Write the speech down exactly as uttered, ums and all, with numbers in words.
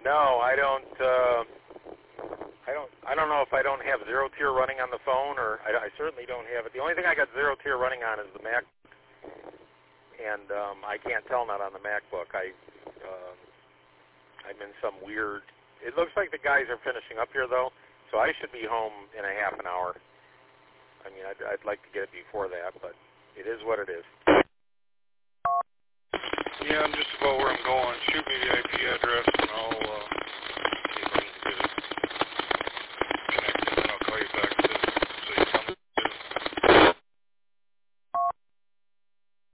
No, I don't. Uh, I don't. I don't know if I don't have zero tier running on the phone, or I, I certainly don't have it. The only thing I got zero tier running on is the Mac, and um, I can't tell not on the MacBook. I, um, I'm in some weird. It looks like the guys are finishing up here though, so I should be home in a half an hour. I mean, I'd, I'd like to get it before that, but it is what it is. Yeah, I'm just about where I'm going. Shoot me the I P address, and